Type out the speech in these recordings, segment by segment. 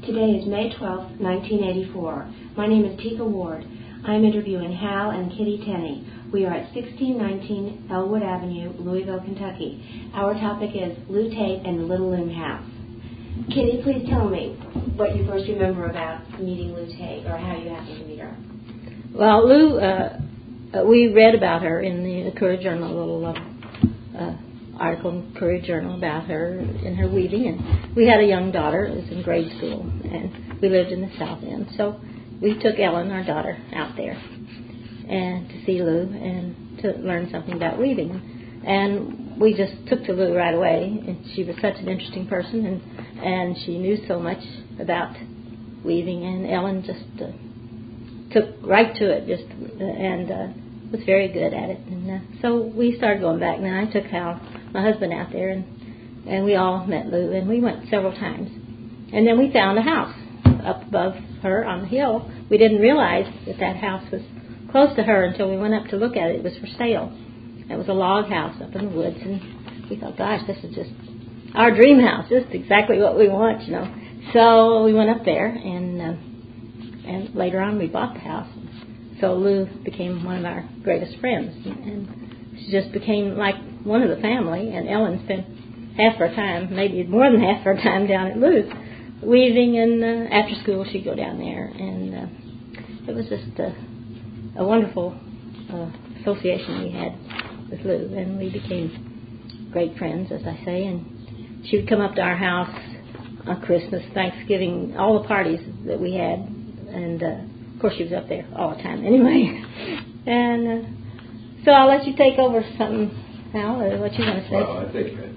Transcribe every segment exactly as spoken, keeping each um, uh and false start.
Today is May twelfth, nineteen eighty-four. My name is Tika Ward. I'm interviewing Hal and Kitty Tenney. We are at sixteen nineteen Elwood Avenue, Louisville, Kentucky. Our topic is Lou Tate and the Little Loom House. Kitty, please tell me what you first remember about meeting Lou Tate, or how you happened to meet her. Well, Lou, uh, uh, we read about her in the Courier Journal, a little uh, uh, article in the Courier Journal about her and her weaving. And we had a young daughter who was in grade school, and we lived in the South End. So we took Ellen, our daughter, out there and to see Lou and to learn something about weaving. And we just took to Lou right away, and she was such an interesting person, and, and she knew so much about weaving, and Ellen just uh, took right to it, just uh, and uh, was very good at it. And uh, so we started going back, and then I took Hal, my husband, out there, and, and we all met Lou, and we went several times. And then we found a house up above her on the hill. We didn't realize that that house was close to her until we went up to look at it. It was for sale. It was a log house up in the woods, and we thought, gosh, this is just our dream house. This is exactly what we want, you know. So we went up there, and uh, and later on we bought the house. So Lou became one of our greatest friends, and, and she just became like one of the family. And Ellen spent half her time, maybe more than half her time, down at Lou's weaving, and uh, after school she'd go down there, and uh, it was just a, a wonderful uh, association we had with Lou, and we became great friends, as I say. And she would come up to our house on Christmas, Thanksgiving, all the parties that we had, and uh, of course she was up there all the time anyway. And uh, so I'll let you take over something, Hal, uh, what you want to say. Well, I think uh,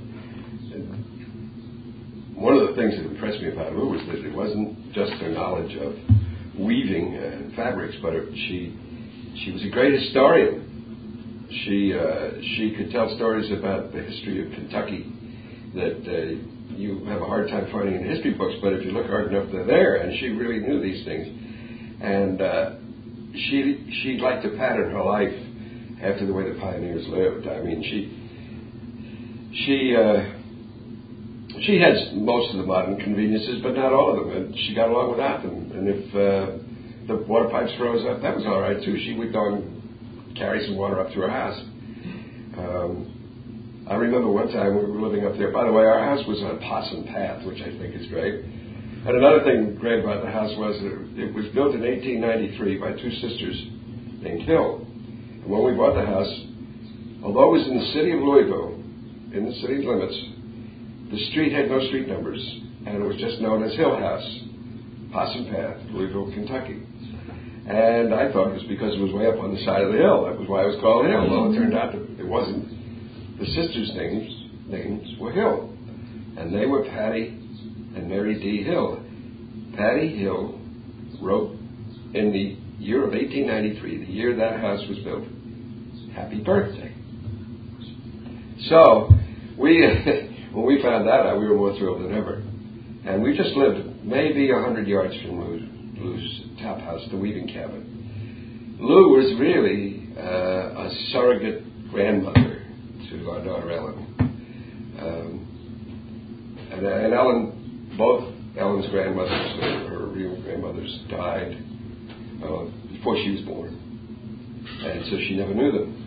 one of the things that impressed me about Lou was that it wasn't just her knowledge of weaving and fabrics, but it, she she was a great historian. She uh, she could tell stories about the history of Kentucky that uh, you have a hard time finding in history books, but if you look hard enough, they're there, and she really knew these things. And uh, she she liked to pattern her life after the way the pioneers lived. I mean, she she uh, she has most of the modern conveniences, but not all of them, and she got along without them. And if uh, the water pipes froze up, that was all right too. She would go and carry some water up to her house. Um, I remember one time we were living up there. By the way, our house was on a possum path, which I think is great. And another thing great about the house was that it was built in eighteen ninety-three by two sisters named Hill. And when we bought the house, although it was in the city of Louisville, in the city limits, the street had no street numbers, and it was just known as Hill House, Possum Path, Louisville, Kentucky. And I thought it was because it was way up on the side of the hill. That was why it was called Hill. Well, it turned out that it wasn't. The sisters' names names were Hill. And they were Patty and Mary D. Hill. Patty Hill wrote in the year of eighteen ninety-three, the year that house was built, happy birthday. So, we when we found that out, we were more thrilled than ever. And we just lived maybe one hundred yards from Lou's, Lou's top house, the weaving cabin. Lou was really uh, a surrogate grandmother to our daughter Ellen. Um, and, and Ellen, both Ellen's grandmothers, her, her real grandmothers, died uh, before she was born. And so she never knew them.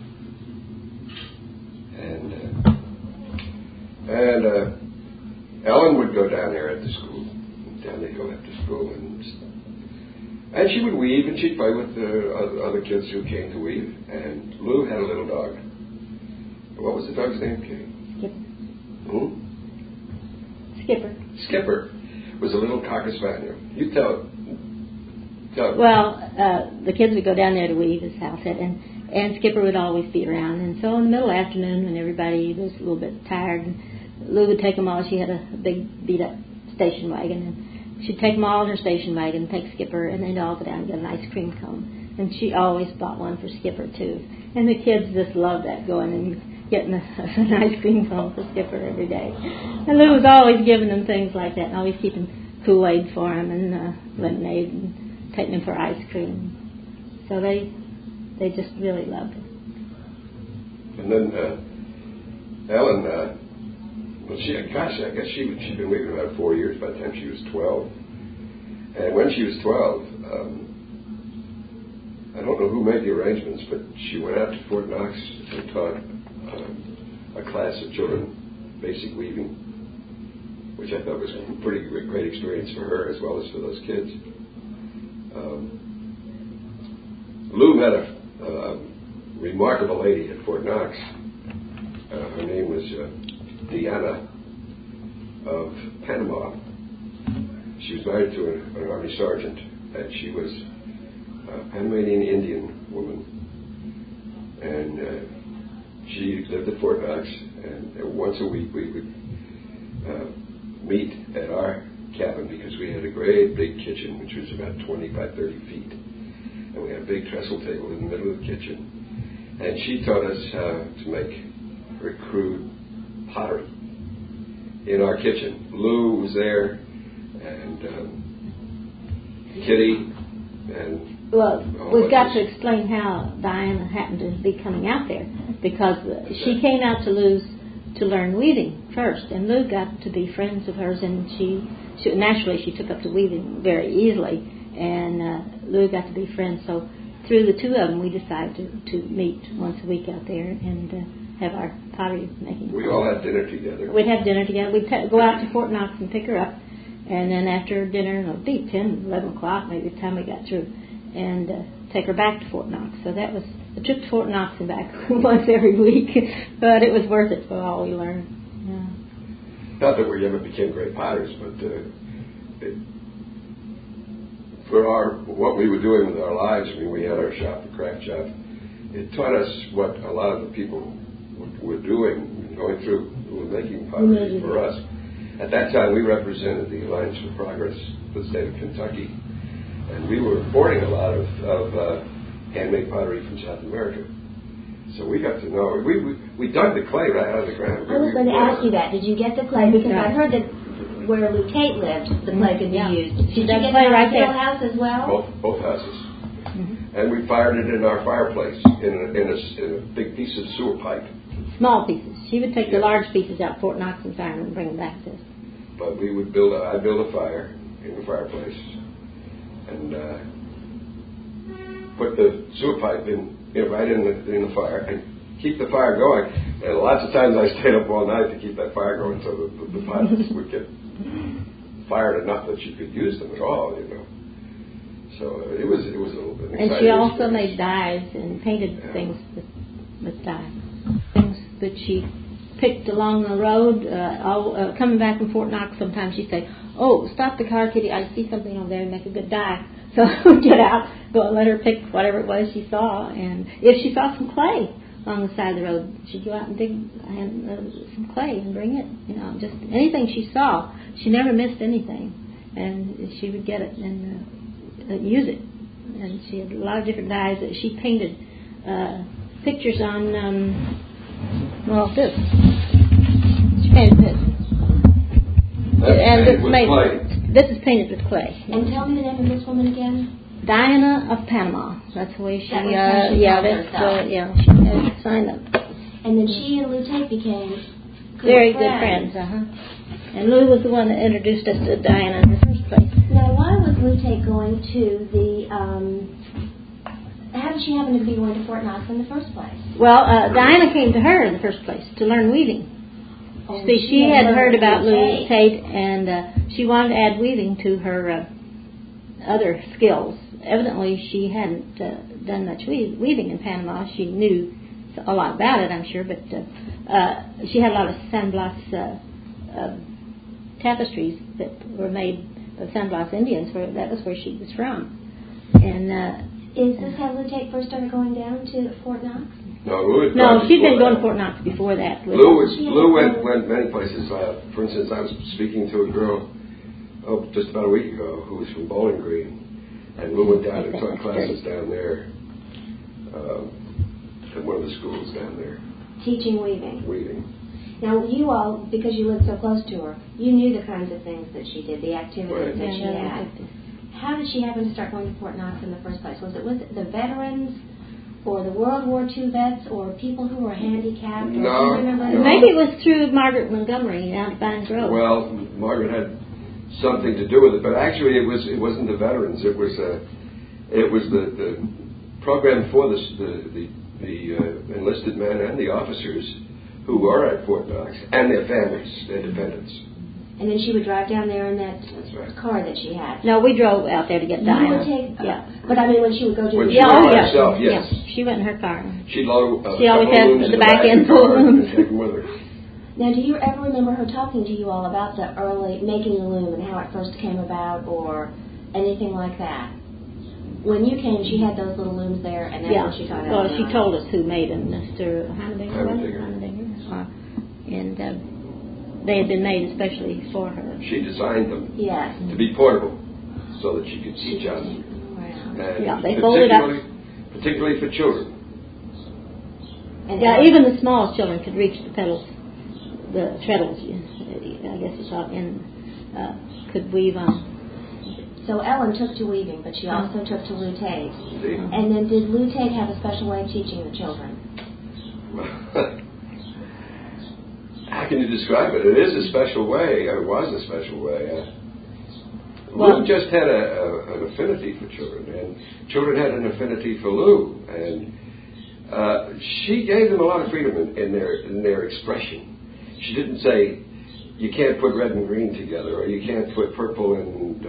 And uh, and uh, Ellen would go down there at the school, down the hill after school, and And she would weave, and she'd play with the other kids who came to weave. And Lou had a little dog. What was the dog's name, Kate? Skipper. Who? Skipper. Skipper was a little Cocker Spaniel. You tell tell Well, uh, the kids would go down there to weave, as Hal said, and, and Skipper would always be around. And so in the middle of the afternoon, when everybody was a little bit tired, Lou would take them all. She had a, a big beat-up station wagon, and she'd take them all in her station wagon, take Skipper, and they'd all go down and get an ice cream cone. And she always bought one for Skipper, too. And the kids just loved that, going and getting a, an ice cream cone for Skipper every day. And Lou was always giving them things like that, and always keeping Kool-Aid for him, and uh, lemonade, and taking them for ice cream. So they they just really loved it. And then uh, Ellen, uh, well, she, gosh, I guess she, she'd been weaving about four years by the time she was twelve. And when she was twelve, um, I don't know who made the arrangements, but she went out to Fort Knox and taught um, a class of children basic weaving, which I thought was a pretty great experience for her as well as for those kids. Um, Lou met a uh, remarkable lady at Fort Knox. Uh, her name was uh, Diana of Panama. She was married to an, an Army sergeant, and she was a Panamanian Indian woman. And uh, she lived at Fort Knox, and uh, once a week we would uh, meet at our cabin because we had a great big kitchen, which was about twenty by thirty feet. And we had a big trestle table in the middle of the kitchen. And she taught us how to make very crude pottery in our kitchen. Lou was there, and um, Kitty, and well, oh, we've got to explain how Diana happened to be coming out there, because she came out to Lou's to learn weaving first, and Lou got to be friends with hers, and she, she naturally she took up to weaving very easily, and uh, Lou got to be friends. So through the two of them, we decided to, to meet once a week out there and uh, have our pottery making. We all had dinner together. We'd have dinner together. We'd t- go out to Fort Knox and pick her up, and then after dinner, it'll be ten, eleven o'clock maybe the time we got through, and uh, take her back to Fort Knox. So that was a trip to Fort Knox and back once every week, but it was worth it for all we learned. Yeah. Not that we ever became great potters, but uh, it, for our what we were doing with our lives, I mean, we had our shop, the craft shop. It taught us what a lot of the people were doing, going through, who were making pottery mm-hmm. for us. At that time, we represented the Alliance for Progress for the state of Kentucky, and we were importing a lot of, of uh, handmade pottery from South America. So we got to know. We we, we dug the clay right out of the ground. I was going to ask you that. Did you get the clay? Because yeah. I heard that where Lou Tate lived, the clay could be yeah. used. She Did you get clay the right there. house as well? Both both houses. Mm-hmm. And we fired it in our fireplace in a, in a, in a big piece of sewer pipe. Small pieces. She would take yeah. the large pieces out Fort Knox and fire them and bring them back to us. But we would build a, I'd build a fire in the fireplace and uh, put the sewer pipe in, you know, right in the in the fire and keep the fire going. And lots of times I stayed up all night to keep that fire going so the, the, the pots would get fired enough that you could use them at all, you know. So uh, it was it was a little bit. And she also experience. made dyes and painted yeah. things with, with dye. Things that she picked along the road, uh, all, uh, coming back from Fort Knox. Sometimes she'd say, "Oh, stop the car, Kitty! I see something over there and make a good dye." So we'd get out, go and let her pick whatever it was she saw, and if she saw some clay on the side of the road, she'd go out and dig and, uh, some clay and bring it. You know, just anything she saw. She never missed anything, and she would get it and uh, use it. And she had a lot of different dyes that she painted uh, pictures on. Um, well, this she painted this, That's and painted this with made, clay. This is painted with clay. And tell me the name of this woman again. Diana of Panama. That's the way she. That was uh, how she yeah, called that's herself. uh, yeah. She had signed up. And then she and Lou Tate became good very friends. good friends. Uh huh. And Lou was the one that introduced us to Diana in the first place. Now, why was Lou Tate going to the? Um, how did she happen to be going to Fort Knox in the first place? Well, uh, Diana came to her in the first place to learn weaving. Oh, See, she, she had had heard about Lou Lou Tate. Tate, and uh, she wanted to add weaving to her uh, other skills. Evidently, she hadn't uh, done much weave- weaving in Panama. She knew a lot about it, I'm sure, but uh, uh, she had a lot of San Blas uh, uh, tapestries that were made of San Blas Indians. Where that was where she was from. And uh, is this how Lou Tate first started going down to Fort Knox? No, Lou had no, she'd been that. going to Fort Knox before that. Lou was Lou went, went many places. Uh, for instance, I was speaking to a girl oh just about a week ago who was from Bowling Green, and Lou went down and taught classes down there um, at one of the schools down there. Teaching weaving. Weaving. Now, you all, because you lived so close to her, you knew the kinds of things that she did, the activities right. that she yeah, had. How did she happen to start going to Fort Knox in the first place? Was it was it the veterans, or the World War Two vets, or people who were handicapped? No, or do you remember no. Maybe it was through Margaret Montgomery out at Vine Grove. Well, Margaret had something to do with it. But actually, it was it wasn't the veterans. It was uh, it was the, the program for the the the, the uh, enlisted men and the officers who are at Fort Knox and their families, their dependents. And then she would drive down there in that right. car that she had. No, we drove out there to get Diana. You would take, yeah. But I mean, when she would go do when the she yeah, went oh, by yeah. herself, yes. Yeah. She went in her car. She'd load uh, she always had the, the back end full full of looms. And take them with her. Now, do you ever remember her talking to you all about the early making the loom and how it first came about, or anything like that? When you came, she had those little looms there, and that's yeah. when she taught Well, everyone. she told us who made them, Mister Heimerdinger. Heimerdinger. Heimerdinger. Uh, and uh, they had been made especially for her. She designed them yes. to be portable, so that she could teach us. Wow. Yeah, they folded up. Particularly for children. And Yeah, Ellen, even the smallest children could reach the pedals, the treadles, I guess it's called, and uh, could weave on. So Ellen took to weaving, but she also took to Lou Tate. See? And then did Lou Tate have a special way of teaching the children? How can you describe it? It is a special way. It was a special way. Uh, well, Lou just had a, a, an affinity for children, and children had an affinity for Lou, and uh, she gave them a lot of freedom in, in their in their expression. She didn't say, you can't put red and green together, or you can't put purple and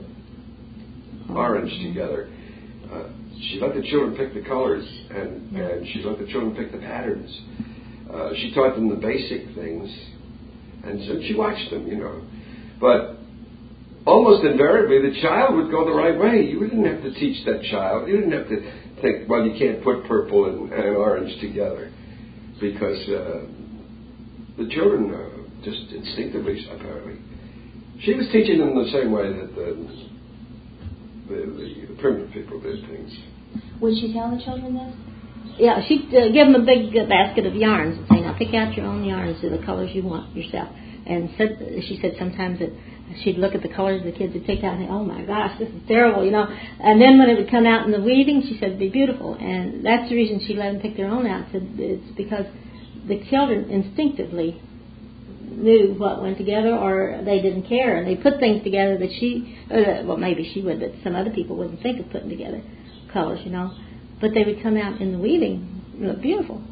uh, orange together. Uh, she let the children pick the colors, and, and she let the children pick the patterns. Uh, she taught them the basic things, and so she watched them, you know. But almost invariably, the child would go the right way. You didn't have to teach that child. You didn't have to think, well, you can't put purple and, and orange together, because uh, the children uh, just instinctively, apparently. She was teaching them the same way that the the, the, the primitive people did things. Would she tell the children this? Yeah, she'd uh, give them a big uh, basket of yarns and say, now pick out your own yarns to the colors you want yourself. And said, she said sometimes that she'd look at the colors the kids had picked out and say, oh my gosh, this is terrible, you know. And then when it would come out in the weaving, she said it'd be beautiful. And that's the reason she let them pick their own out. Said it's because the children instinctively knew what went together, or they didn't care, and they put things together that she, uh, well, maybe she would, but some other people wouldn't think of putting together colors, you know. But they would come out in the weaving, look beautiful.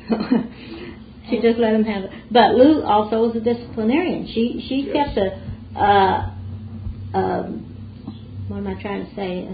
She just let them have it. But Lou also was a disciplinarian. She she yes. kept a, uh, um, what am I trying to say,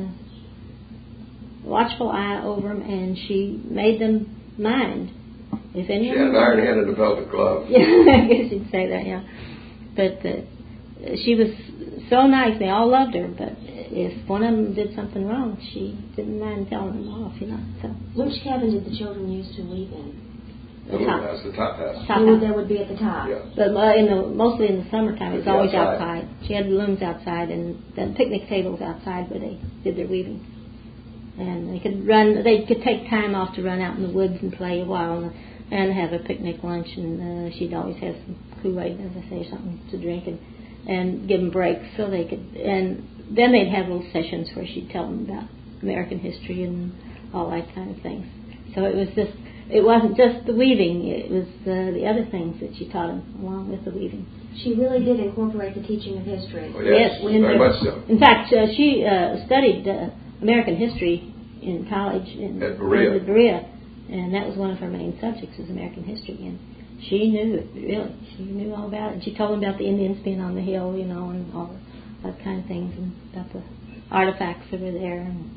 a watchful eye over them, and she made them mind. If anyone she had an iron hand and a velvet glove. Yeah, I guess you'd say that, yeah. But uh, she was so nice. They all loved her, but if one of them did something wrong, she didn't mind telling them off, you know. So. Which cabin did the children use to weave in? The, the top house, the top house. Top they, house. would, they would be at the top. Yeah. But uh, in the, mostly in the summertime, it was always outside. outside. She had the looms outside and the picnic tables outside where they did their weaving. And they could run. They could take time off to run out in the woods and play a while and, and have a picnic lunch. And uh, she'd always have some Kool-Aid, as I say, something to drink, and and give them breaks so they could. And then they'd have little sessions where she'd tell them about American history and all that kind of things. So it was just. It wasn't just the weaving, it was uh, the other things that she taught them along with the weaving. She really did incorporate the teaching of history. Oh, yes, yes, very much so. In fact, uh, she uh, studied uh, American history in college in, at Berea. in Berea, and that was one of her main subjects, was American history. And she knew it, really. She knew all about it. And she told them about the Indians being on the hill, you know, and all that kind of things, and about the artifacts that were there. And,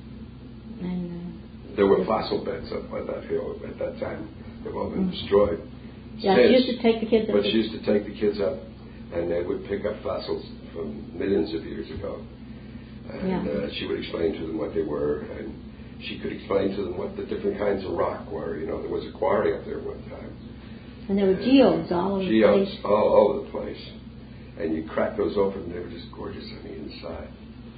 and uh, there were fossil beds up on that hill at that time. They've all been destroyed. Yeah, Since, she used to take the kids up. But she used to take the kids up, and they would pick up fossils from millions of years ago. And yeah. uh, she would explain to them what they were, and she could explain to them what the different kinds of rock were. You know, there was a quarry up there one time. And there were geodes all over the place. Geodes all over the place. And you crack those open, and they were just gorgeous on the inside.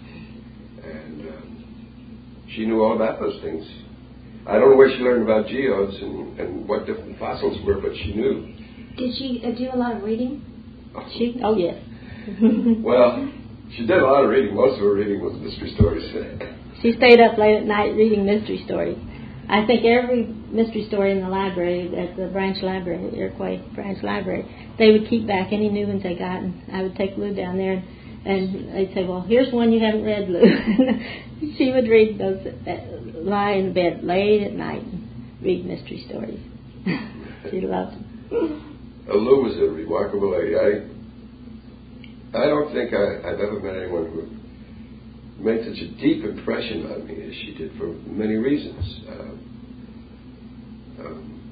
And um, she knew all about those things. I don't know where she learned about geodes and, and what different fossils were, but she knew. Did she uh, do a lot of reading? She, oh yes. Well, she did a lot of reading. Most of her reading was mystery stories. She stayed up late at night reading mystery stories. I think every mystery story in the library, at the branch library, Iroquois branch library, they would keep back any new ones they got, and I would take Lou down there, and, And they'd say, well, here's one you haven't read, Lou. She would read those, uh, lie in bed late at night and read mystery stories. She loved them. Uh, Lou was a remarkable lady. I, I don't think I, I've ever met anyone who made such a deep impression on me as she did for many reasons. Um, um,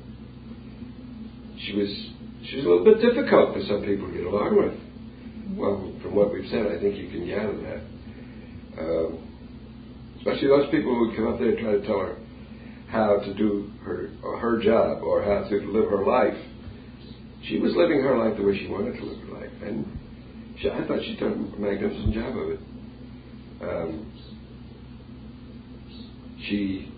she was she was a little bit difficult for some people to get along with. Well, from what we've said, I think you can gather that. Um, especially those people who would come up there and try to tell her how to do her or her job or how to live her life. She was living her life the way she wanted to live her life, and she, I thought she'd done a magnificent job of it. Um, she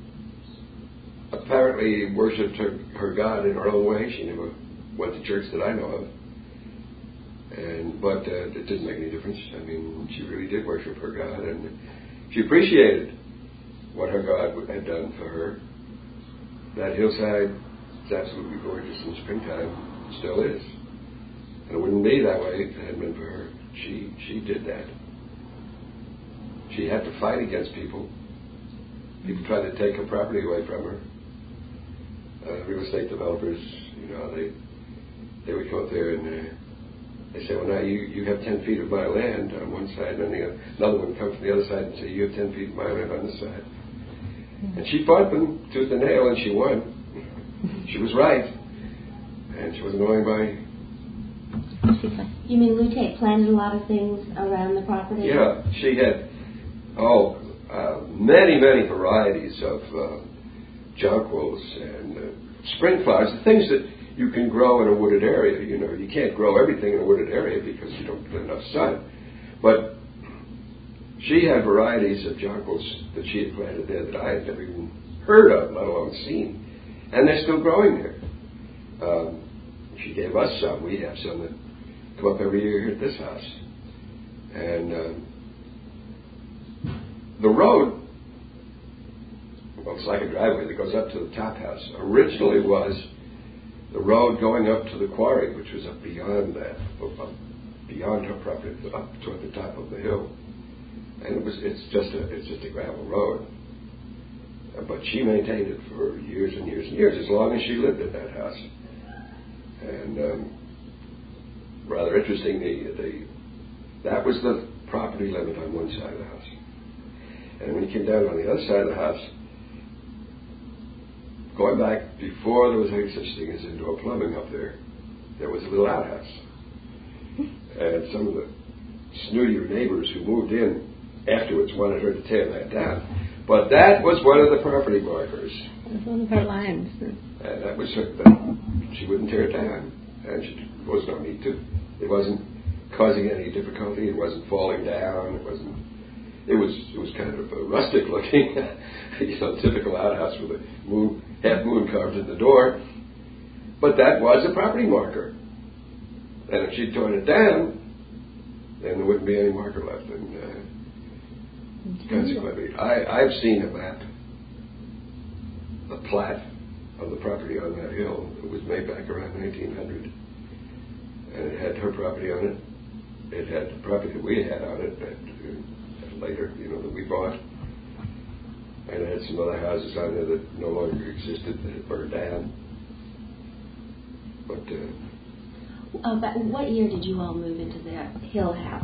apparently worshipped her, her God in her own way. She never went to church that I know of. And but uh, it didn't make any difference. I mean, she really did worship her God, and she appreciated what her God had done for her. That hillside is absolutely gorgeous in springtime. It still is. And it wouldn't be that way if it hadn't been for her. She she did that. She had to fight against people. People tried to take her property away from her. Uh, real estate developers, you know, they they would go up there and uh, they say, well, now you, you have ten feet of my land on one side, and then the, another one comes from the other side and say, you have ten feet of my land on this side. And she fought them tooth and nail, and she won. She was right, and she was annoyed by. You mean Lou Tate planted a lot of things around the property? Yeah, she had oh uh, many many varieties of uh, jonquils and uh, spring flowers, the things that you can grow in a wooded area. You know, you can't grow everything in a wooded area because you don't get enough sun. But she had varieties of jonquils that she had planted there that I had never even heard of, let alone seen. And they're still growing there. Um, she gave us some. We have some that come up every year here at this house. And um, the road, well, it's like a driveway that goes up to the top house, originally was the road going up to the quarry, which was up beyond that, up beyond her property, up toward the top of the hill. And it was it's just a it's just a gravel road. Uh, but she maintained it for years and years and years, as long as she lived at that house. And um, rather interesting, the, the that was the property limit on one side of the house. And when you came down on the other side of the house, going back before there was any such thing as indoor plumbing up there, there was a little outhouse. And some of the snootier neighbors who moved in afterwards wanted her to tear that down. But that was one of the property markers. It was one of her lines. And that was her, that she wouldn't tear it down. And she was no need to. It wasn't causing any difficulty. It wasn't falling down. It wasn't. It was. It was kind of a rustic looking, you know, typical outhouse with a moon, half moon carved in the door. But that was a property marker. And if she'd torn it down, then there wouldn't be any marker left. And uh, consequently, I, I've seen a map, a plat of the property on that hill. It was made back around nineteen hundred. And it had her property on it. It had the property that we had on it, and, uh, later, you know, that we bought. And it had some other houses on there that no longer existed, that had burned down. But... Uh, Oh, but what year did you all move into the Hill House?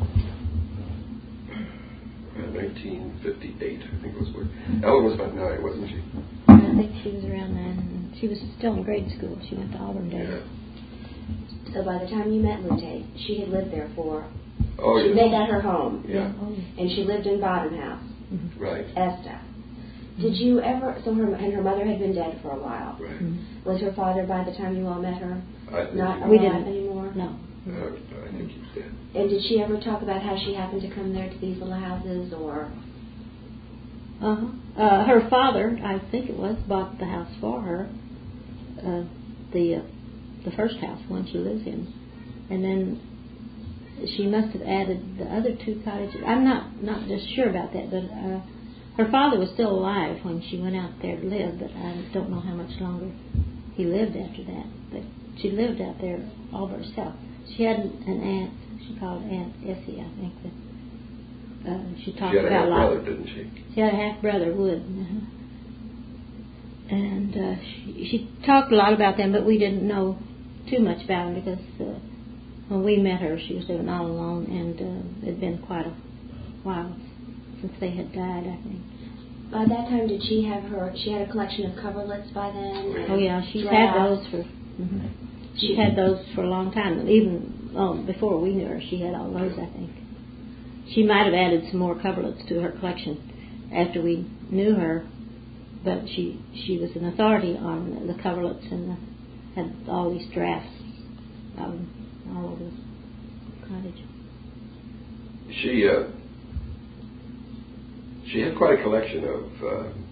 Around nineteen fifty-eight, I think it was. Where Ellen was about nine, wasn't she? I think she was around then. She was still in grade school. She went to Auburndale. Yeah. So by the time you met Lou Tate, she had lived there for... Oh, she yeah. made that her home. Yeah. And she lived in Bottom House. Mm-hmm. Right. Esta. Did you ever... So her and her mother had been dead for a while. Right. Mm-hmm. Was her father, by the time you all met her, I think not he- alive We didn't. anymore? No. Uh, I think he's dead. And did she ever talk about how she happened to come there to these little houses, or... Uh-huh. Uh, her father, I think it was, bought the house for her, uh, the uh, the first house, one she lives in, and then she must have added the other two cottages. I'm not not just sure about that, but uh, her father was still alive when she went out there to live, but I don't know how much longer he lived after that. But she lived out there all by herself. she had an aunt. She called Aunt Essie, I think. That uh, she talked she had about a a half lot. brother, didn't she? She had a half brother, Wood, uh-huh. and uh, she, she talked a lot about them, but we didn't know too much about them because uh, when we met her, she was living all alone, and uh, it had been quite a while since they had died, I think. By that time, did she have her? She had a collection of coverlets by then. Oh yeah, she's drafts. had those for. Mm-hmm. She's had those for a long time. Even oh, before we knew her, she had all those, I think. She might have added some more coverlets to her collection after we knew her, but she she was an authority on the coverlets and the, had all these drafts um, all over the cottage. She uh, she had quite a collection of uh,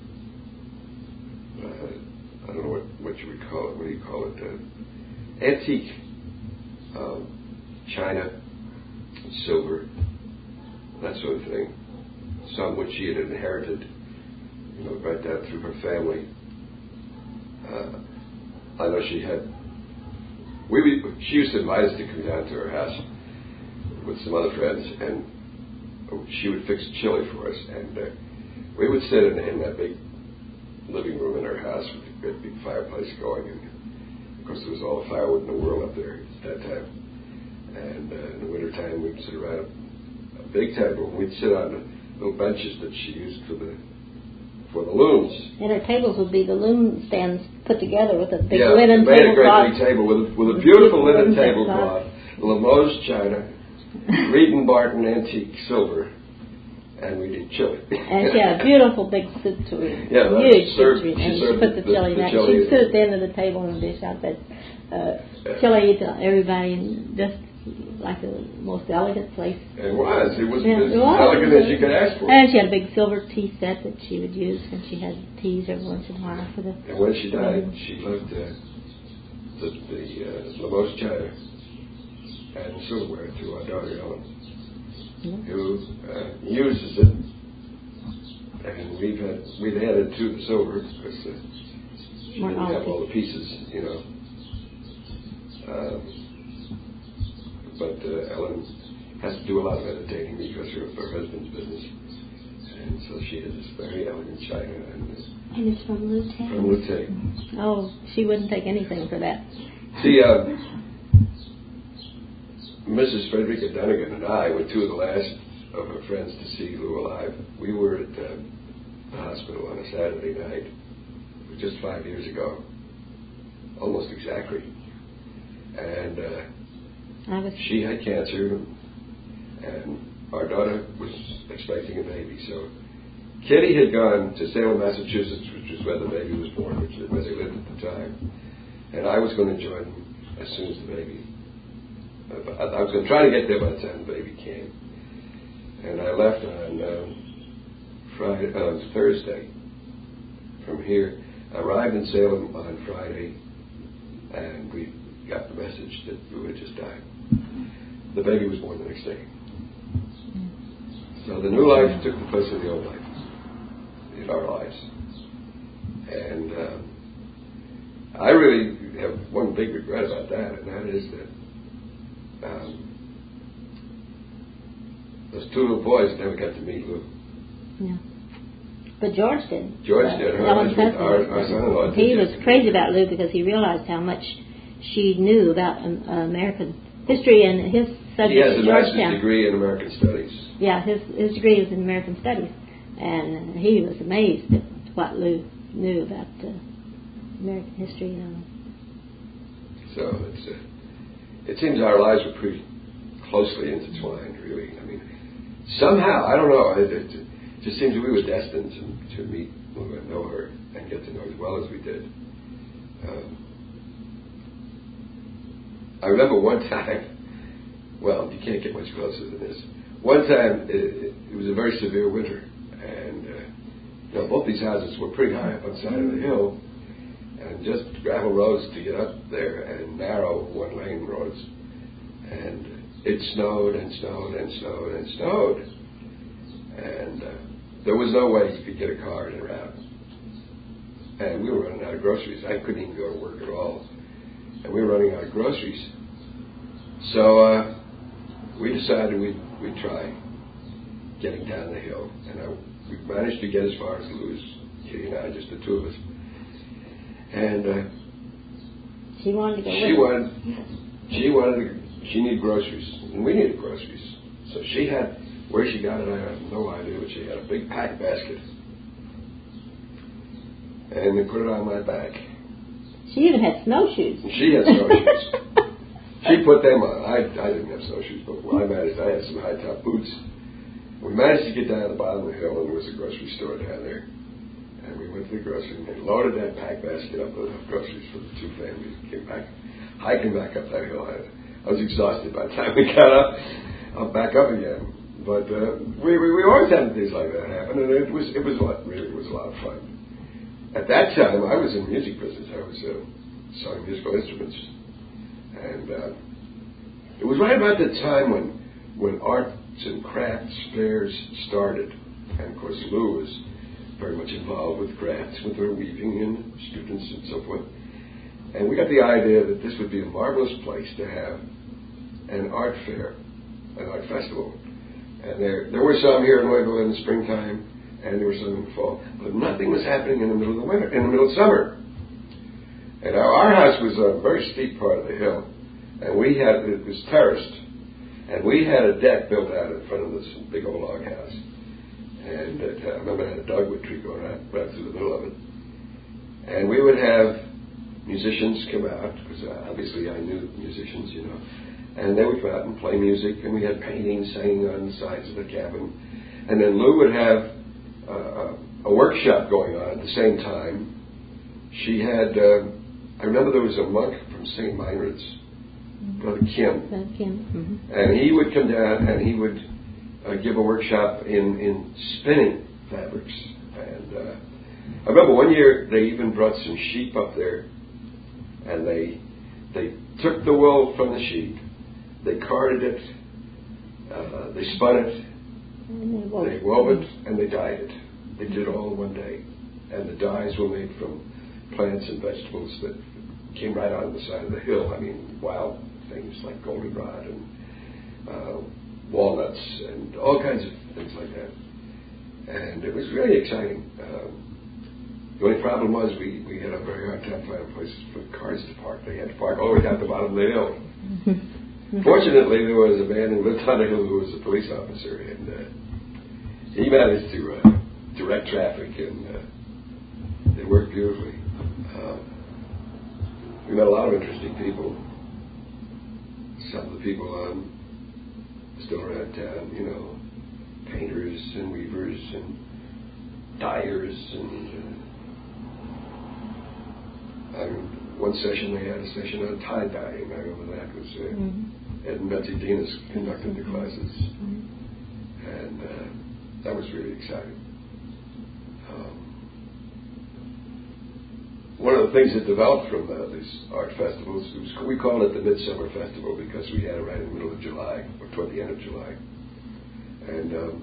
uh, I don't know what what you would call it. What do you call it? Uh, antique um, china, silver, that sort of thing. Some which she had inherited, you know, right down through her family. Uh, I know she had. We, we she used to invite us to come down to her house with some other friends, and she would fix chili for us, and uh, we would sit in, in that big living room in her house with a great big fireplace going, and of course there was all the firewood in the world up there at that time. And uh, in the wintertime we'd sit around a, a big table, and we'd sit on the little benches that she used for the for the looms. And her tables would be the loom stands put together with a big yeah, linen made a great tablecloth. big table with a, with a beautiful linen linen tablecloth, Limoges china, Reed and Barton antique silver, and we did chili. And she had a beautiful big soup tureen. Yeah, huge served, soup tureen. she And she served put the, the, chili the, in the that. chili She'd sit at the end of the table and dish out that uh, chili to everybody, and just like the most elegant place. It was. It was Yeah, as it was. elegant as you could ask for. And she had a big silver tea set that she would use, and she had teas every once in a while for the. And when she died, she left uh, the, the uh, Limoges china and silverware to our daughter Ellen, Mm-hmm. who uh, uses it, and we've had we've added to the silver because uh, she More didn't have all all the pieces, you know. Um, but uh, Ellen has to do a lot of entertaining because of her husband's business, and so she has this very elegant china, and, uh, And it's from Lute. from Lute. Oh, she wouldn't take anything for that. See, uh, Missus Frederica Dunnigan and I were two of the last of her friends to see Lou alive. We were at uh, the hospital on a Saturday night, just five years ago, almost exactly. And uh, I was. she had cancer, and our daughter was expecting a baby. So Kitty had gone to Salem, Massachusetts, which was where the baby was born, which is where they lived at the time. And I was going to join them as soon as the baby. Uh, I was going to try to get there by the time the baby came. And I left on uh, Friday, uh, Thursday from here. I arrived in Salem on Friday, and we got the message that Lou had just died. The baby was born the next day. So the new life took the place of the old life in our lives. And um, I really have one big regret about that, and that is that um, those two little boys never got to meet Lou. Yeah. But George did. George uh, did. Her Ellen's husband, husband. our, our son-in-law did. He was crazy about Lou because he realized how much she knew about um, uh, American history, and his subject He has at a master's Georgetown. degree in American Studies. Yeah, his his degree was in American Studies, and he was amazed at what Lou knew about uh, American history. You know. So it's uh, it seems our lives were pretty closely intertwined, really. I mean, somehow, I don't know, it, it, it just seems that we were destined to, to meet Lou and know her and get to know as well as we did. Um, I remember one time, well, you can't get much closer than this. One time, it, it, it was a very severe winter, and uh, you know, both these houses were pretty high up on the side of the hill, and just gravel roads to get up there, and narrow one-lane roads. And it snowed and snowed and snowed and snowed, and uh, there was no way you could get a car in and out. And we were running out of groceries. I couldn't even go to work at all, and we were running out of groceries. So uh, we decided we'd, we'd try getting down the hill. And I, we managed to get as far as Lou's, Kitty and I, just the two of us. And uh, she wanted to go she with wanted, she wanted to, she needed groceries, and we needed groceries. So she had, where she got it, I have no idea, but she had a big pack basket. And they put it on my back. She even had snowshoes. She had snowshoes. She put them on. I, I didn't have snowshoes, but when I managed, I had some high-top boots. We managed to get down to the bottom of the hill, and there was a grocery store down there. And we went to the grocery, and they loaded that pack basket up with enough groceries for the two families. Came back, hiking back up that hill. I, I was exhausted by the time we got up. I'm back up again. But uh, we, we we always had things like that happen, and it was it was a lot, really it was a lot of fun. At that time, I was in the music business. I was uh, selling musical instruments, and uh, it was right about the time when when arts and crafts fairs started, and of course Lou was very much involved with crafts, with her weaving and students and so forth. And we got the idea that this would be a marvelous place to have an art fair, an art festival. And there there were some here in Louisville in the springtime, and there were some in the fall. But nothing was happening in the middle of the winter, in the middle of summer. And our, our house was a very steep part of the hill, and we had, it was terraced, and we had a deck built out in front of this big old log house. And it, uh, I remember it had a dogwood tree going right, right through the middle of it. And we would have musicians come out, because uh, obviously I knew musicians, you know. And they would come out and play music, and we had paintings hanging on the sides of the cabin. And then Lou would have uh, a workshop going on at the same time. She had, uh, I remember there was a monk from Saint Meinrad's, Brother Kim. Brother Kim. Mm-hmm. And he would come down and he would uh, give a workshop in, in spinning fabrics. And uh, I remember one year they even brought some sheep up there, and they they took the wool from the sheep, they carded it, uh, they spun it, And they wove, they wove it, and they dyed it. They did it all in one day. And the dyes were made from plants and vegetables that came right out of the side of the hill. I mean, wild things like goldenrod and uh, walnuts and all kinds of things like that. And it was really exciting. Um, the only problem was we, we had a very hard time finding places for cars to park. They had to park all the way down the bottom of the hill. Fortunately, there was a man who lived on the hill who was a police officer, and uh, he managed to uh, direct traffic, and uh, it worked beautifully. Um, we met a lot of interesting people. Some of the people um, still around town, you know, painters and weavers and dyers, and uh, I mean, one session they had a session on tie dyeing. I remember that was uh, mm-hmm. Ed and Betsy Dinas conducted the classes, mm-hmm. and uh, that was really exciting. Um, one of the things that developed from uh, these art festivals was, we called it the Midsummer Festival because we had it right in the middle of July, or toward the end of July. And um,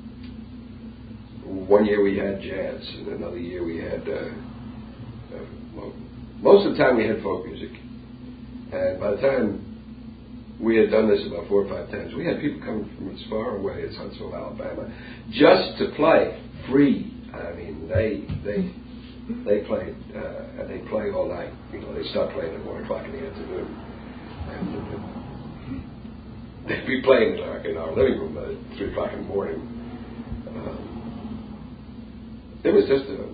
one year we had jazz, and another year we had, uh, uh, well, most of the time we had folk music. And by the time we had done this about four or five times, we had people coming from as far away as Huntsville, Alabama, just to play free. I mean, they they they played uh, and they play all night. You know, they stopped playing at one o'clock in the afternoon, and uh, they'd be playing in our, in our living room at three o'clock in the morning. Um, it was just a,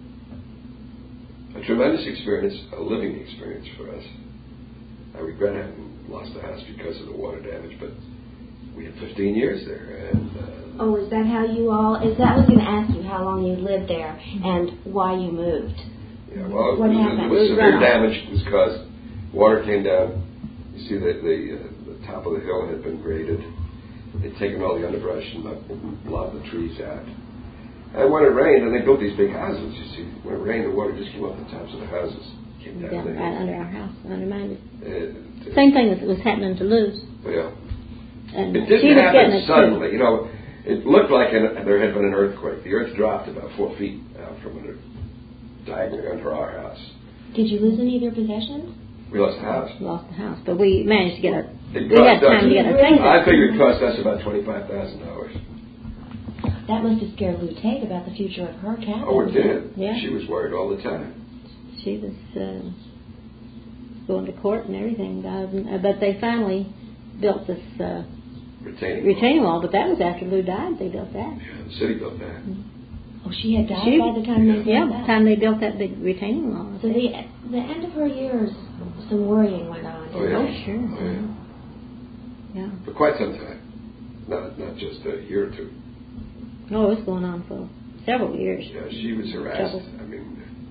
a tremendous experience, a living experience for us. I regret having lost the house because of the water damage, but we had fifteen years there. And uh, oh, is that how you all? Is that I was going to ask you how long you lived there and why you moved? Yeah, well, what it, happened? it was severe damage because water came down. You see that the uh, the top of the hill had been graded. They'd taken all the underbrush and a lot of the trees out. And when it rained, and they built these big houses, you see, when it rained, the water just came off the tops of the houses. Came down, down right under our house, under mine. It, Same thing that was happening to Lou's. Yeah. And it didn't she was happen getting it suddenly. You know, it looked like an, there had been an earthquake. The earth dropped about four feet out from under, diagonally under our house. Did you lose any of your possessions? We lost the house. Lost the house, but we managed to get our. It we had cost time us, to get our things. I figured it cost us about twenty-five thousand dollars. That must have scared Lou Tate about the future of her cabin. Oh, it did. Yeah. She was worried all the time. She was uh, going to court and everything, uh, but they finally built this uh, retaining, retaining wall. But that was after Lou died. They built that. Yeah, the city built that. Oh, she had died She, by the time they built yeah, that. by the time they built that big retaining wall. So the the end of her years, some worrying went on. Oh, yeah. Oh, sure. Oh, yeah. Yeah. For quite some time. Not not just a year or two. Oh, it was going on for several years. Yeah, she was harassed. Trouble. I mean,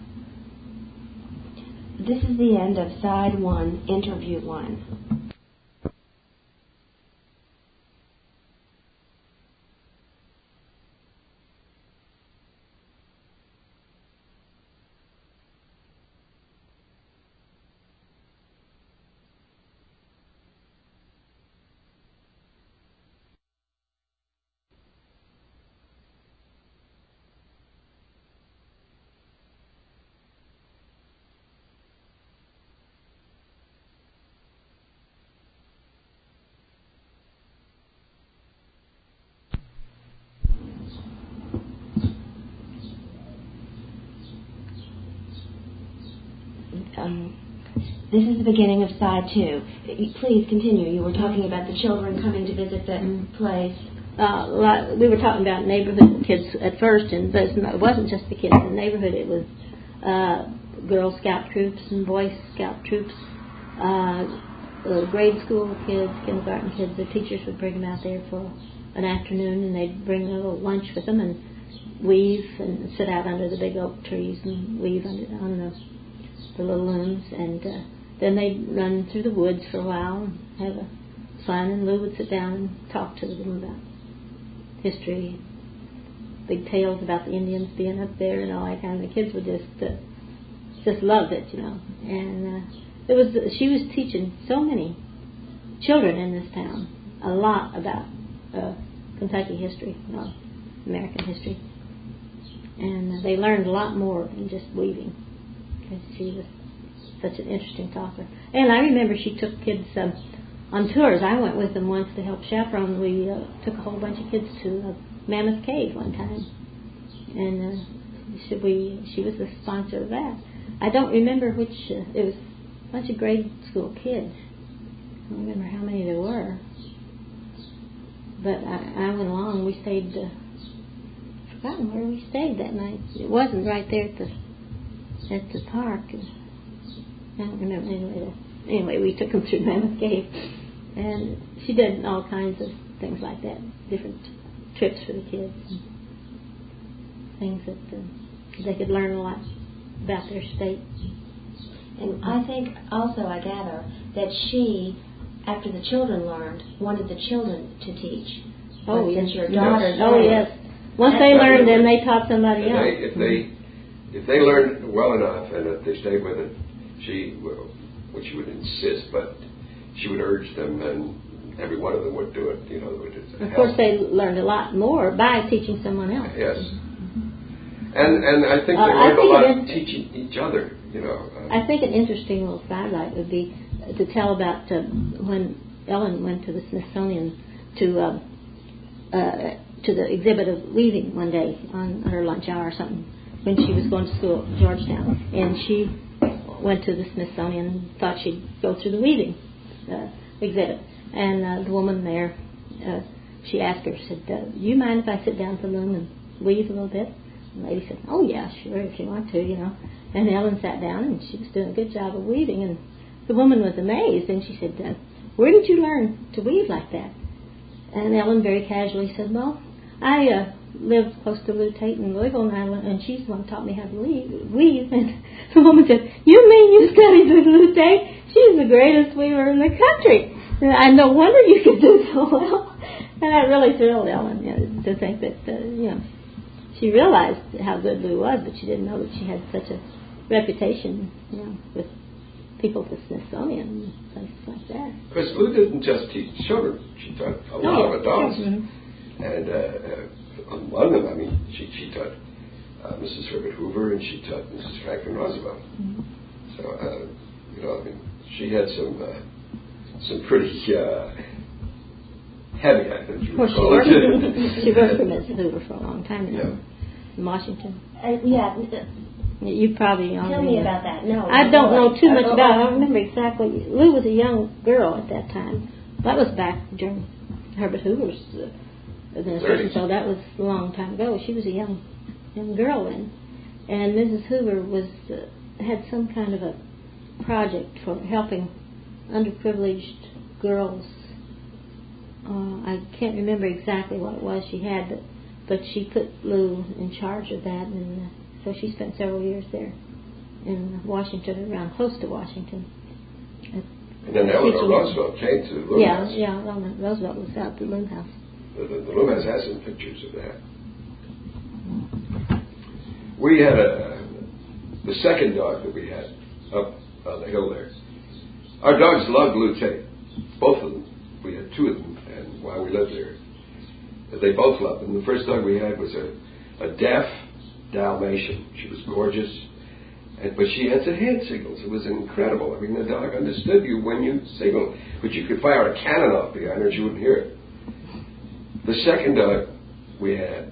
This is the end of side one, interview one. Um, this is the beginning of side two. Please continue. You were talking about the children coming to visit the Mm-hmm. place. Uh, like we were talking about neighborhood kids at first, and but it wasn't just the kids in the neighborhood. It was uh, Girl Scout troops and Boy Scout troops, uh, uh, grade school kids, kindergarten kids. The teachers would bring them out there for an afternoon, and they'd bring a little lunch with them and weave and sit out under the big oak trees and weave under, on the, the little looms. And uh, then they'd run through the woods for a while and have a fun, and Lou would sit down and talk to them about history, big tales about the Indians being up there and all that kind of. The kids would just uh, just loved it, you know. And uh, it was she was teaching so many children in this town a lot about uh, Kentucky history, you know, American history, and uh, they learned a lot more than just weaving because she was such an interesting talker. And I remember she took kids um, on tours. I went with them once to help chaperone. We uh, took a whole bunch of kids to uh, Mammoth Cave one time, and uh, she, we, she was the sponsor of that. I don't remember which, uh, it was a bunch of grade school kids. I don't remember how many there were. But I, I went along. We stayed, uh, I've forgotten where we stayed that night. It wasn't right there at the at the park. I don't remember. Anyway, anyway, we took them through Mammoth Cave. And she did all kinds of things like that, different trips for the kids, and things that uh, they could learn a lot about their state. And I think also, I gather, that she, after the children learned, wanted the children to teach. Oh, since yes. your daughters. Oh, yes. Once they learned, then they taught somebody and else. they, if they if they learned well enough and if they stayed with it, she, well, well, she would insist, but she would urge them, and every one of them would do it. You know, would Of course, they learned a lot more by teaching someone else. Yes, and and I think they Uh, I learned a think lot it is- teaching each other. You know, uh, I think an interesting little sidelight would be to tell about uh, when Ellen went to the Smithsonian to uh, uh, to the exhibit of weaving one day on her lunch hour or something when she was going to school at Georgetown, and she went to the Smithsonian and thought she'd go through the weaving uh, exhibit, and uh, the woman there, uh, she asked her, said, uh, "Do you mind if I sit down at the loom and weave a little bit?" And the lady said, "Oh yeah, sure, if you want to, you know." And Ellen sat down, and she was doing a good job of weaving, and the woman was amazed, and she said, uh, "Where did you learn to weave like that?" And Ellen very casually said, "Well, I uh, lived close to Lou Tate in Louisville, and, I, and she's the one who taught me how to weave." weave. And the woman said, "You mean you studied with Lou Tate? She's the greatest weaver in the country. And no wonder you could do so well." And that really thrilled Ellen, you know, to think that, uh, you know, she realized how good Lou was, but she didn't know that she had such a reputation, you know, with people at the Smithsonian and places like that. because Lou didn't just teach children; she taught a lot Oh, of adults, sure. Mm-hmm. and uh, uh, among them, I mean, she she taught uh, Missus Herbert Hoover, and she taught Missus Franklin Roosevelt. Mm-hmm. So, uh, you know, I mean, she had some uh, some pretty uh, heavy, I think you Well, would she call worked, it. she worked for Missus Hoover for a long time, you know, Yeah. in Washington. Uh, yeah. You probably Tell me about that. No. I don't know too much uh, about it. I don't remember exactly. Lou was a young girl at that time. That was back during Herbert Hoover's uh, administration, so that was a long time ago. She was a young young girl then. And Missus Hoover was uh, had some kind of a project for helping underprivileged girls. Uh, I can't remember exactly what it was she had, but but she put Lou in charge of that, and uh, so she spent several years there in Washington, around close to Washington. And then Eleanor Roosevelt came to Lou yeah, House. Yeah, Eleanor Roosevelt was out at the Lou House. The, the, the Lou House has some pictures of that. We had a, the second dog that we had up on the hill there. Our dogs loved Lou Tate. Both of them. We had two of them, and while we lived there, they both loved them. The first dog we had was a, a deaf Dalmatian. She was gorgeous, and, but she had some hand signals. It was incredible. I mean, the dog understood you when you signaled, but you could fire a cannon off behind her and she wouldn't hear it. The second dog we had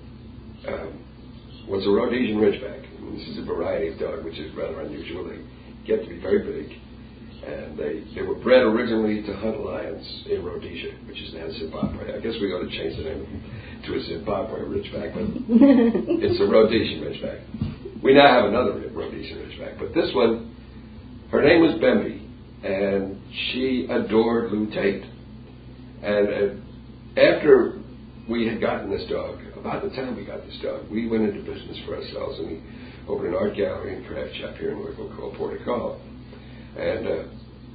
um, was a Rhodesian Ridgeback. And this is a variety of dog, which is rather unusual. They get to be very big. And they, they were bred originally to hunt lions in Rhodesia, which is now Zimbabwe. I guess we ought to change the name to a Zimbabwe Ridgeback, but it's a Rhodesian Ridgeback. We now have another Rhodesian Ridgeback, but this one, her name was Bemby, and she adored Lou Tate. And uh, after we had gotten this dog, about the time we got this dog, we went into business for ourselves, and we opened an art gallery and craft shop here in Louisville called Portico. And uh,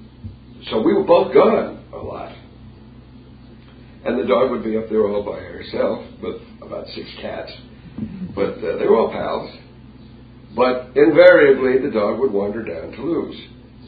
so we were both gone a lot. And the dog would be up there all by herself with about six cats. But uh, they were all pals. But invariably the dog would wander down to Lou's.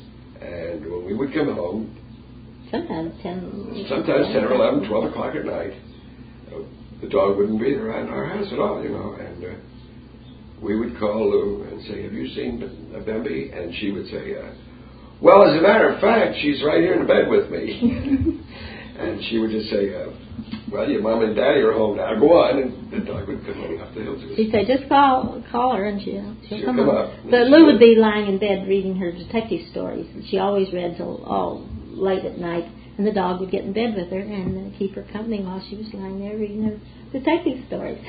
And when we would come home, sometimes ten, sometimes ten or eleven, twelve o'clock at night, uh, the dog wouldn't be there at our house at all, you know. And uh, we would call Lou and say, "Have you seen Bemby?" And she would say, uh, "Well, as a matter of fact, she's right here in bed with me." And she would just say, uh, "Well, your mom and daddy are home now. Go on." And the dog would come running up the hill to us. She'd say, "Just call call her and she'll, she'll, she'll come, come up." up. But Lou would be lying in bed reading her detective stories. She always read till all late at night. And the dog would get in bed with her and uh, keep her company while she was lying there reading her detective stories.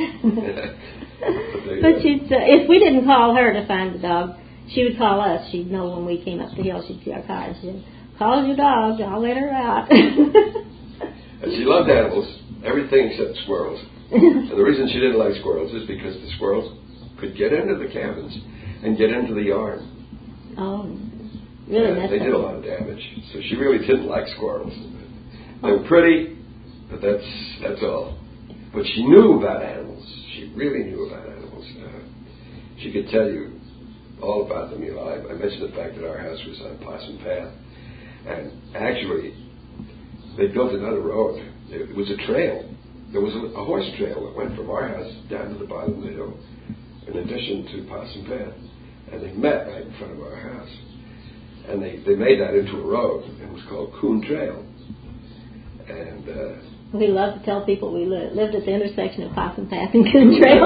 But she'd, uh, if we didn't call her to find the dog, she would call us. She'd know when we came up the hill. She'd see our car and she'd call your dog. I'll let her out. And she loved animals, everything except squirrels. And the reason she didn't like squirrels is because the squirrels could get into the cabins and get into the yard. Oh, really? Yeah, they did a lot of damage. So she really didn't like squirrels. They were pretty, but that's that's all. But she knew about animals. She really knew about animals. Uh, she could tell you all about them. You know, I, I mentioned the fact that our house was on Possum Path, and actually, they built another road. It, it was a trail. There was a, a horse trail that went from our house down to the bottom of the hill, in addition to Possum Path, and they met right in front of our house. And they, they made that into a road. It was called Coon Trail. And uh, we love to tell people we li- lived at the intersection of Possum Path and Coon Trail.